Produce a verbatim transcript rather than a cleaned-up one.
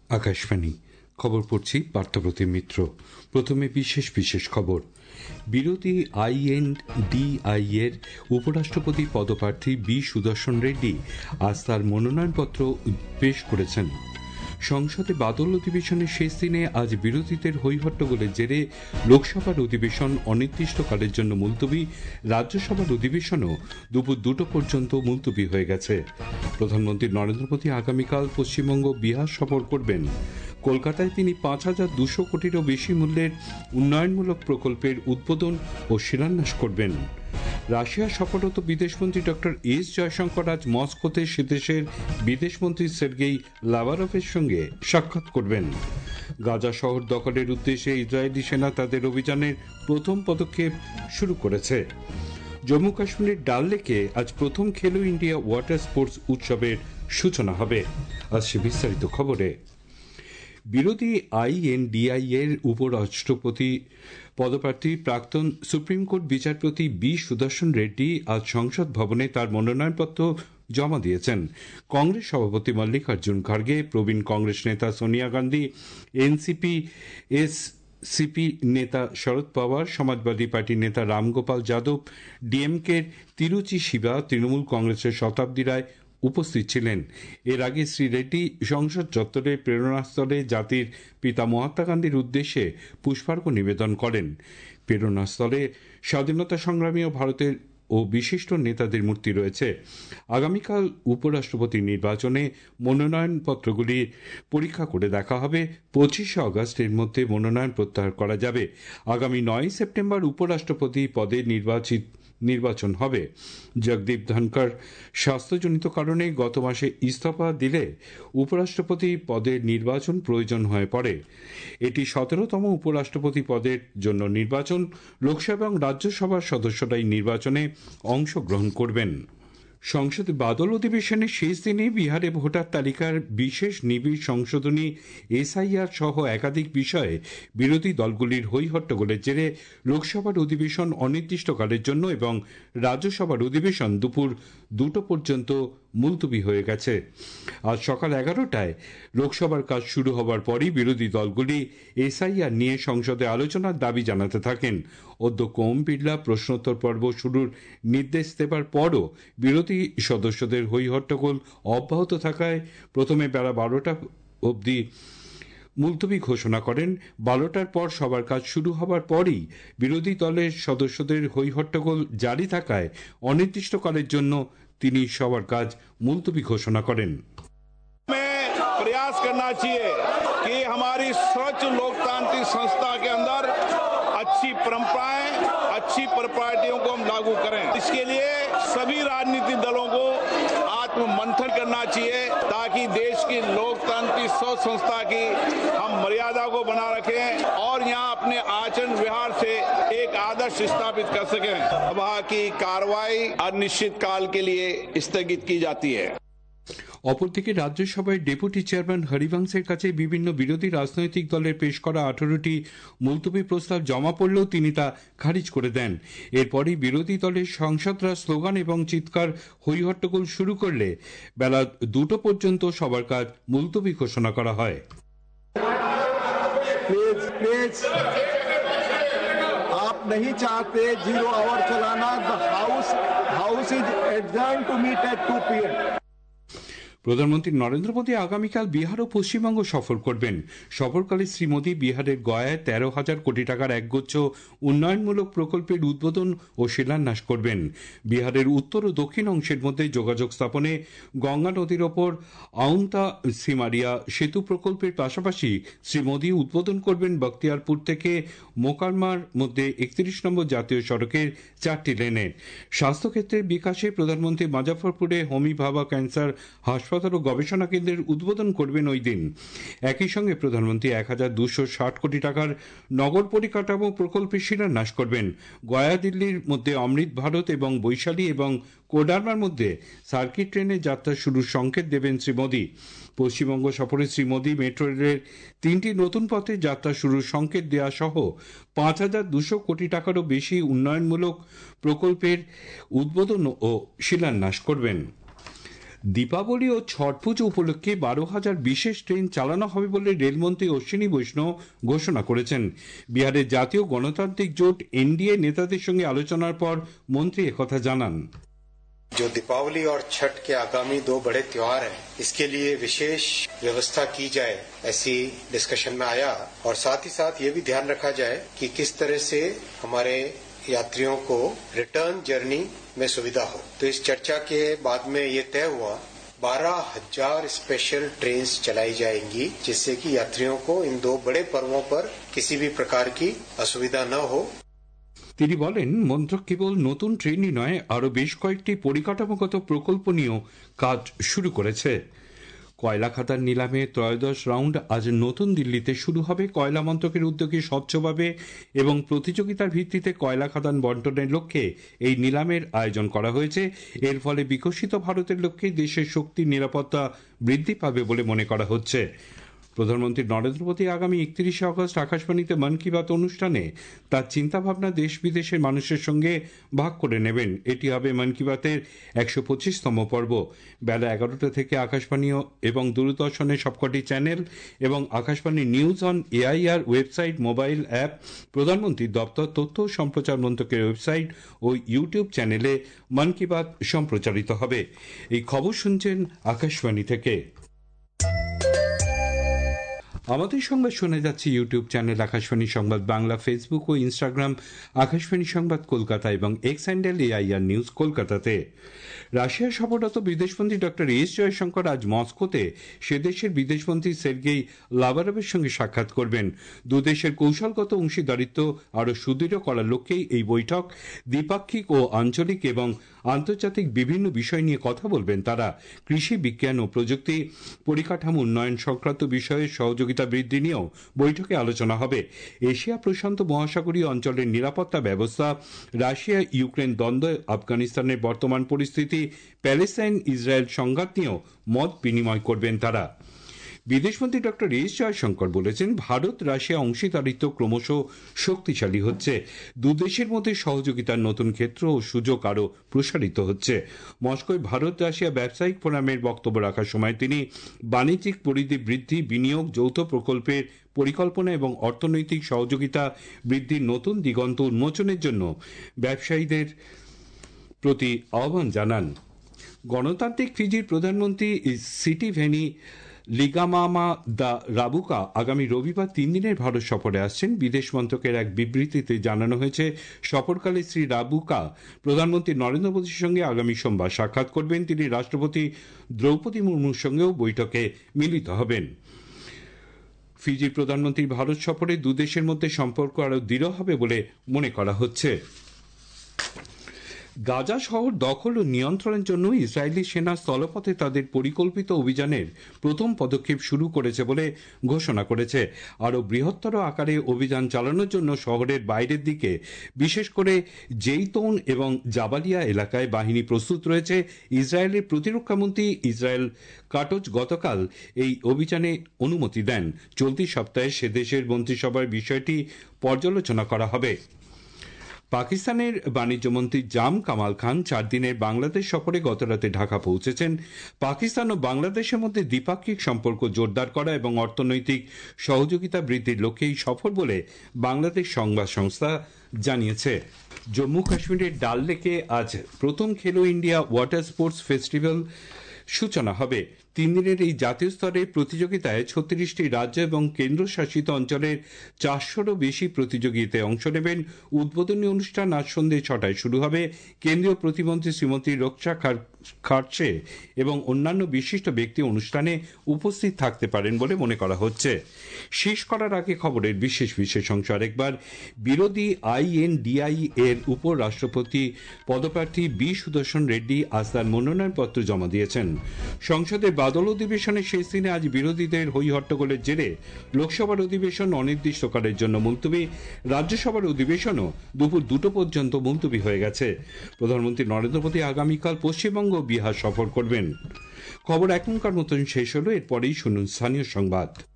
আকাশবাণী খবর পড়ছি পার্থপ্রতিম মিত্র। প্রথমে বিশেষ বিশেষ খবর। বিরোধী আইএনডিআই এর উপরাষ্ট্রপতি পদপ্রার্থী বি সুদর্শন রেড্ডি আজ তার মনোনয়নপত্র পেশ করেছেন। সংসদে বাদল অধিবেশনের শেষ দিনে আজ বিরোধীদের হৈহট্টগোলের জেরে লোকসভার অধিবেশন অনির্দিষ্টকালের জন্য মুলতবি, রাজ্যসভার অধিবেশনও দুপুর দুটো পর্যন্ত মুলতবি হয়ে গেছে। প্রধানমন্ত্রী নরেন্দ্র মোদী আগামীকাল পশ্চিমবঙ্গ, বিহার সফর করবেন। কলকাতায় তিনি পাঁচ হাজার দুশো কোটিরও বেশি মূল্যের উন্নয়নমূলক প্রকল্পের উদ্বোধন ও শিলান্যাস করবেন। রাশিয়া সফররত বিদেশমন্ত্রী ডক্টর এস জয়শঙ্কর আজ মস্কোতে সে দেশের বিদেশমন্ত্রী সের্গেই লাভারভের সঙ্গে সাক্ষাৎ করবেন। গাজা শহর দখলের উদ্দেশ্যে ইসরায়েলি সেনা তাদের অভিযানের প্রথম পদক্ষেপ শুরু করেছে। জম্মু কাশ্মীরের ডাল লেকে আজ প্রথম খেলো ইন্ডিয়া ওয়াটার স্পোর্টস উৎসবের সূচনা হবে। আসছে বিস্তারিত খবরে। বিরোধী আইএনডিআই এর উপরাষ্ট্রপতি পদপ্রার্থী প্রাক্তন সুপ্রিম কোর্ট বিচারপতি বি সুদর্শন রেড্ডি আজ সংসদ ভবনে তার মনোনয়নপত্র জমা দিয়েছেন। কংগ্রেস সভাপতি মল্লিকার্জুন খার্গে, প্রবীণ কংগ্রেস নেতা Sonia Gandhi, N C P S C P নেতা শরদ পাওয়ার, সমাজবাদী পার্টির নেতা রামগোপাল যাদব, ডিএমকের তিরুচি শিবা, তৃণমূল কংগ্রেসের শতাব্দী রায় উপস্থিত ছিলেন। এর আগে শ্রী রেড্ডি সংসদ চত্বরে প্রেরণাস্থলে জাতির পিতা মহাত্মা গান্ধীর উদ্দেশ্যে পুষ্পার্ঘ্য নিবেদন করেন। প্রেরণাস্থলে স্বাধীনতা সংগ্রামী ও ভারতের ও বিশিষ্ট নেতাদের মূর্তি রয়েছে। আগামীকাল উপরাষ্ট্রপতি নির্বাচনে মনোনয়নপত্রগুলি পরীক্ষা করে দেখা হবে। পঁচিশে আগস্ট এর মধ্যে মনোনয়ন প্রত্যাহার করা যাবে। আগামী নয় সেপ্টেম্বর উপরাষ্ট্রপতি পদে নির্বাচিত নির্বাচন হবে। জগদীপ ধনকর স্বাস্থ্যজনিত কারণে গত মাসে ইস্তফা দিলে উপরাষ্ট্রপতি পদের নির্বাচন প্রয়োজন হয়ে পড়ে। এটি সতেরোতম উপরাষ্ট্রপতি পদের জন্য নির্বাচন। লোকসভা এবং রাজ্যসভার সদস্যরাই নির্বাচনে অংশগ্রহণ করবেন। সংসদে বাদল অধিবেশনের শেষ দিনে বিহারে ভোটার তালিকার বিশেষ নিবিড় সংশোধনী এসআইআর সহ একাধিক বিষয়ে বিরোধী দলগুলির হৈহট্টগোলের জেরে লোকসভার অধিবেশন অনির্দিষ্টকালের জন্য এবং রাজ্যসভার অধিবেশন দুপুর দুটো পর্যন্ত মুলতবি হয়ে গেছে। আজ সকাল এগারোটায় লোকসভার কাজ শুরু হবার পরই বিরোধী দলগুলি এসআইআর নিয়ে সংসদে আলোচনার দাবি জানাতে থাকেন। অধ্যক্ষ ওম বিড়লা প্রশ্নোত্তর পর্ব শুরুর নির্দেশ দেবার পরও বিরোধী সদস্যদের হৈহট্টগোল অব্যাহত থাকায় প্রথমে বেলা বারোটা অবধি মুলতবি ঘোষণা করেন। বারোটার পর সবার কাজ শুরু হবার পরই বিরোধী দলের সদস্যদের হৈহট্টগোল জারি থাকায় অনির্দিষ্টকালের জন্য তিনি সবার কাজ মুলতবি ঘোষণা করেন। प्रयास करना चाहिए कि हमारी स्वच्छ लोकतांत्रिक संस्था के अंदर अच्छी परंपराएं, अच्छी प्रॉपर्टियों को हम लागू करें। इसके लिए सभी राजनीतिक दलों को आत्म मंथन करना चाहिए ताकि देश की लोकतांत्रिक स्वच्छ संस्था की हम मर्यादा को बना रखें और यहाँ अपने आचरण व्यवहार से एक आदर्श स्थापित कर सकें। सभा की कार्रवाई अनिश्चित काल के लिए स्थगित की जाती है। অপরদিকে রাজ্যসভায় ডেপুটি চেয়ারম্যান হরিবংশের কাছে বিভিন্ন বিরোধী রাজনৈতিক দলের পেশ করা আঠারোটি মুলতবি প্রস্তাব জমা পড়লেও তিনি তা খারিজ করে দেন। এরপরই বিরোধী দলের সাংসদরা স্লোগান এবং চিৎকার হৈহট্টগোল শুরু করলে বেলা দুটো পর্যন্ত সবার কাজ মুলতবি ঘোষণা করা হয়। आप नहीं चाहते जीरो आवर चलाना, the house house is adjourn to meet at two P M. প্রধানমন্ত্রী নরেন্দ্র মোদী আগামীকাল বিহার ও পশ্চিমবঙ্গ সফর করবেন। সফরকালে শ্রী মোদী বিহারের গয়ায় তেরো হাজার কোটি টাকার একগুচ্ছ উন্নয়নমূলক প্রকল্পের উদ্বোধন ও শিলান্যাস করবেন। বিহারের উত্তর ও দক্ষিণ অংশের মধ্যে যোগাযোগ স্থাপনে গঙ্গা নদীর ওপর আউন্তা সিমারিয়া সেতু প্রকল্পের পাশাপাশি শ্রী মোদী উদ্বোধন করবেন বখতিয়ারপুর থেকে মোকারমার মধ্যে একত্রিশ নম্বর জাতীয় সড়কের চারটি লেনের। স্বাস্থ্যক্ষেত্রের বিকাশে প্রধানমন্ত্রী মুজাফরপুরে হোমি ভাভা ক্যান্সার হাসপাতাল ও গবেষণা কেন্দ্রের উদ্বোধন করবেন ওই দিন। একই সঙ্গে প্রধানমন্ত্রী এক হাজার দুশো ষাট কোটি টাকার নগর পরিকাঠামো প্রকল্পের শিলান্যাস করবেন। গয়া দিল্লির মধ্যে অমৃত ভারত এবং বৈশালী এবং কোডারমার মধ্যে সার্কিট ট্রেনে যাত্রা শুরুর সংকেত দেবেন শ্রী মোদী। পশ্চিমবঙ্গ সফরে শ্রী মোদী মেট্রো রেলের তিনটি নতুন পথে যাত্রা শুরুর সংকেত দেওয়া সহ পাঁচ হাজার দুশো কোটি টাকারও বেশি উন্নয়নমূলক প্রকল্পের উদ্বোধন ও শিলান্যাস করবেন। দীপাবলি ও ছট পুজো উপলক্ষে বারো হাজার বিশেষ ট্রেন চালানো হবে বলে রেলমন্ত্রী অশ্বিনী বৈষ্ণব ঘোষণা করেছেন। বিহারের জাতীয় গণতান্ত্রিক জোট এনডিএ নেতাদের সঙ্গে আলোচনার পর মন্ত্রী একথা জানান। जो दीपावली और छठ के आगामी दो बड़े त्योहार हैं, इसके लिए विशेष व्यवस्था की जाए, ऐसी डिस्कशन में आया। और साथ ही साथ ये भी ध्यान रखा जाए कि किस तरह से हमारे यात्रियों को रिटर्न जर्नी में सुविधा हो। तो इस चर्चा के बाद में ये तय हुआ बारह हजार स्पेशल ट्रेन चलाई जाएंगी, जिससे कि यात्रियों को इन दो बड़े पर्वों पर किसी भी प्रकार की असुविधा न हो। তিনি বলেন, মন্ত্রক কেবল নতুন ট্রেনই নয়, আরও বেশ কয়েকটি পরিকাঠামোগত প্রকল্প নিয়েও কাজ শুরু করেছে। কয়লা খাদান নিলামে ত্রয়োদশ রাউন্ড আজ নতুন দিল্লিতে শুরু হবে। কয়লা মন্ত্রকের উদ্যোগে স্বচ্ছভাবে এবং প্রতিযোগিতার ভিত্তিতে কয়লা খাদান বন্টনের লক্ষ্যে এই নিলামের আয়োজন করা হয়েছে। এর ফলে বিকশিত ভারতের লক্ষ্যে দেশের শক্তির নিরাপত্তা বৃদ্ধি পাবে বলে মনে করা হচ্ছে। প্রধানমন্ত্রী নরেন্দ্র মোদী আগামী একত্রিশে আগস্ট আকাশবাণীতে মন কি বাত অনুষ্ঠানে তার চিন্তাভাবনা দেশ বিদেশের মানুষের সঙ্গে ভাগ করে নেবেন। এটি হবে মন কি বাতের একশো পঁচিশতম পর্ব। বেলা এগারোটা থেকে আকাশবাণী এবং দূরদর্শনের সবকটি চ্যানেল এবং Akashvani news on A I R website, mobile app, প্রধানমন্ত্রীর দপ্তর, তথ্য ও সম্প্রচার মন্ত্রকের ওয়েবসাইট ও ইউটিউব চ্যানেলে মন কি বাত সম্প্রচারিত হবে। এই খবর শুনছেন আকাশবাণী থেকে। আমাদের সংবাদ শোনা যাচ্ছে ইউটিউব চ্যানেল আকাশবাণী সংবাদ বাংলা, ফেসবুক ও ইনস্টাগ্রাম আকাশবাণী সংবাদ কলকাতা এবং এক্স হ্যান্ডেল এআইআর নিউজ কলকাতাতে। রাশিয়া সফররত বিদেশমন্ত্রী ডক্টর এস জয়শঙ্কর আজ মস্কোতে সে দেশের বিদেশমন্ত্রী সের্গেই লাভারভের সঙ্গে সাক্ষাৎ করবেন। দুদেশের কৌশলগত অংশীদারিত্ব আরও সুদৃঢ় করার লক্ষ্যেই এই বৈঠক। দ্বিপাক্ষিক ও আঞ্চলিক এবং আন্তর্জাতিক বিভিন্ন বিষয় নিয়ে কথা বলবেন তারা। কৃষি, বিজ্ঞান ও প্রযুক্তি, পরিকাঠামো উন্নয়ন সংক্রান্ত বিষয়ে সহযোগিতা বৃদ্ধি নিয়েও বৈঠকে আলোচনা হবে। এশিয়া প্রশান্ত মহাসাগরীয় অঞ্চলের নিরাপত্তা ব্যবস্থা, রাশিয়া ইউক্রেন দ্বন্দ্ব, আফগানিস্তানের বর্তমান পরিস্থিতি, প্যালেস্টাইন ইসরায়েল সংঘাত নিয়েও মত বিনিময় করবেন তারা। বিদেশমন্ত্রী ডক্টর এস জয়শঙ্কর বলেছেন, ভারত রাশিয়া অংশীদারিত্ব ক্রমশ শক্তিশালী হচ্ছে। দুদেশের মধ্যে সহযোগিতার নতুন ক্ষেত্র ও সুযোগ আরও প্রসারিত হচ্ছে। মস্কোয় ভারত রাশিয়া ব্যবসায়িক ফোরামের বক্তব্য রাখার সময় তিনি বাণিজ্যিক পরিধি বৃদ্ধি, বিনিয়োগ, যৌথ প্রকল্পের পরিকল্পনা এবং অর্থনৈতিক সহযোগিতা বৃদ্ধির নতুন দিগন্ত উন্মোচনের জন্য ব্যবসায়ীদের প্রতি আহ্বান জানান। গণতান্ত্রিক ফিজির প্রধানমন্ত্রী সিটিভেনি লিগামামা দা রাবুকা আগামী রবিবার তিন দিনের ভারত সফরে আসছেন। বিদেশ মন্ত্রকের এক বিবৃতিতে জানানো হয়েছে, সফরকালে শ্রী রাবুকা প্রধানমন্ত্রী নরেন্দ্র মোদীর সঙ্গে আগামী সোমবার সাক্ষাৎ করবেন। তিনি রাষ্ট্রপতি দ্রৌপদী মুর্মুর সঙ্গেও বৈঠকে মিলিত হবেন। ফিজির প্রধানমন্ত্রীর ভারত সফরে দুদেশের মধ্যে সম্পর্ক আরও দৃঢ় হবে বলে মনে করা হচ্ছে। গাজা শহর দখল ও নিয়ন্ত্রণের জন্য ইসরায়েলি সেনা স্থলপথে তাদের পরিকল্পিত অভিযানের প্রথম পদক্ষেপ শুরু করেছে বলে ঘোষণা করেছে। আরও বৃহত্তর আকারে অভিযান চালানোর জন্য শহরের বাইরের দিকে, বিশেষ করে জেইতৌন এবং জাবালিয়া এলাকায় বাহিনী প্রস্তুত রয়েছে। ইসরায়েলের প্রতিরক্ষামন্ত্রী ইসরায়েল কাটোচ গতকাল এই অভিযানে অনুমতি দেন। চলতি সপ্তাহে সে দেশের মন্ত্রিসভার বিষয়টি পর্যালোচনা করা হবে। পাকিস্তানের বাণিজ্যমন্ত্রী জাম কামাল খান চার দিনের বাংলাদেশ সফরে গতরাতে ঢাকা পৌঁছেছেন। পাকিস্তান ও বাংলাদেশের মধ্যে দ্বিপাক্ষিক সম্পর্ক জোরদার করা এবং অর্থনৈতিক সহযোগিতা বৃদ্ধির লক্ষ্যে এই সফর বলে বাংলাদেশ সংবাদ সংস্থা জানিয়েছে। জম্মু কাশ্মীরের ডাল লেকে আজ প্রথম খেলো ইন্ডিয়া ওয়াটার স্পোর্টস ফেস্টিভ্যাল সূচনা হবে। তিন দিনের এই জাতীয় স্তরের প্রতিযোগিতায় ছত্রিশটি রাজ্য এবং কেন্দ্রশাসিত অঞ্চলের চারশোরও বেশি প্রতিযোগিতায় অংশ নেবেন। উদ্বোধনী অনুষ্ঠান আজ সন্ধ্যে ছটায় শুরু হবে। কেন্দ্রীয় প্রতিমন্ত্রী শ্রীমতী রক্ষা খাড়সে এবং অন্যান্য বিশিষ্ট ব্যক্তি অনুষ্ঠানে উপস্থিত থাকতে পারেন বলে মনে করা হচ্ছে। শেষ করার আগে খবরের বিশেষ বিশেষ অংশ আরেকবার। বিরোধী আইএনডিআই এর উপর রাষ্ট্রপতি পদপ্রার্থী বি সুদর্শন রেড্ডি আজ তার মনোনয়নপত্র জমা দিয়েছেন। সংসদের বাদল অধিবেশনের শেষ দিনে আজ বিরোধীদের হই হট্টগোলের জেরে লোকসভার অধিবেশন অনির্দিষ্টকালের জন্য মুলতবি। রাজ্যসভার অধিবেশনও দুপুর দুটো পর্যন্ত মুলতবি হয়ে গেছে। প্রধানমন্ত্রী নরেন্দ্র মোদী আগামীকাল পশ্চিমবঙ্গ ও বিহার সফর করবেন। খবর এখনকার মতন শেষ হলো। এরপরেই শুনুন স্থানীয় সংবাদ।